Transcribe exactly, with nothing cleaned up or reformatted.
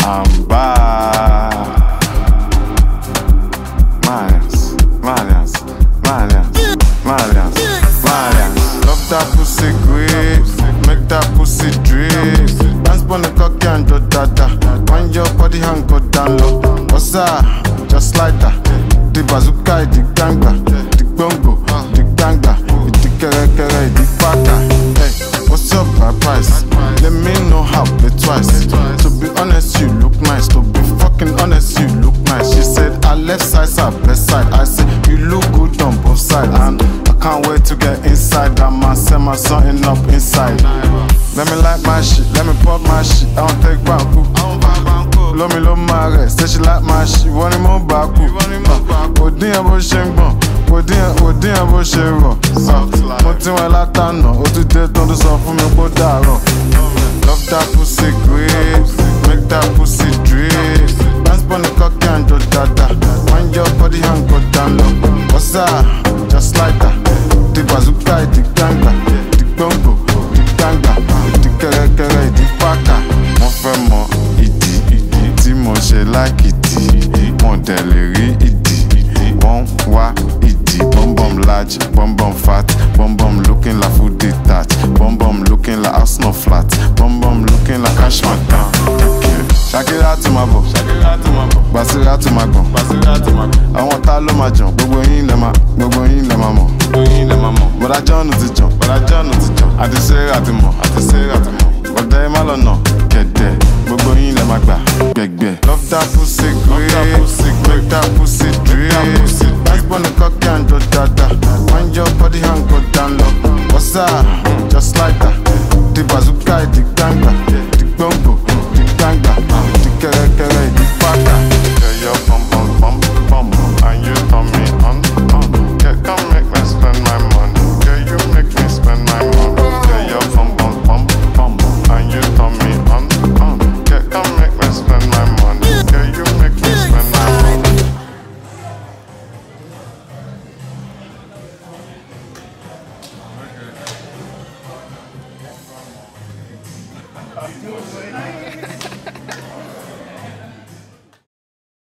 I'm back. Malians, Malians, Malians, Malians, Malians. Love that pussy great, make that pussy drip. Dance pon the cocky and do dada. Wind your body and go down low. What's that? Just like that. The bazooka, the gangba, the bongo, the gangba, the kere kere, the paka. Hey, what's up, my price? Let me know how pay twice. To be honest, you look nice. To be fucking honest, you look nice. She said, our left side, our best side. I said, you look good on both sides. And I can't wait to get inside. That man send my something up inside. Let me like my shit, let me pop my shit. I don't take banku. Love me, love my rest. Say she like my shit, want him on baku. Odin abo shengbon, odin odin abo shero. Mo ti wọn látànà, ó tún dé tán tó sọ fún mi kó dàárọ̀. Love that pussy great, make that pussy drip. Dance pon the cocky and do dada. Wind your body and go down low. What's that? Just like that. The bazooka, the gangba, the bongo, the gangba, the kere kere, the paka. Mo fẹ́ mọ ìdí tí mo ṣe like ìdí. Mo dẹ̀ lè rí ìdí. Wọ́n wá ìdí. Bum bum large, bum bum fat, bum bum looking like food detached, bum bum looking like house no flat, bum bum looking like cash my town. Shakira to my bo, Basira to my bum. Àwọn tá ló máa jàn, gbogbo yín lẹ máa, gbogbo yín lẹ máa mọ̀. Bọ̀dá John ti jàn, bọ̀dá John ti jàn. Àti ṣe àti mọ̀, àti ṣe àti mọ̀. Bọ̀dá ẹ má lọ́nà kẹ̀dẹ̀, gbogbo yín lẹ máa gbà gbẹ̀gbẹ̀. Love that pussy great, make that pussy drip. Dance pon the cocky and do dada. Wind your body and go down low. What's that? Just like that. The bazooka, the gangba, the bongo, the gangba, the kere kere, the paka. Yeah, your bum bum bum bum, and you turn me on on. Yeah, come make me spend my money. Yeah, you make me spend my money. Yeah, your bum bum bum bum, and you turn me on on. Yeah, come make me spend my money. Yeah, you make me spend my money. I feel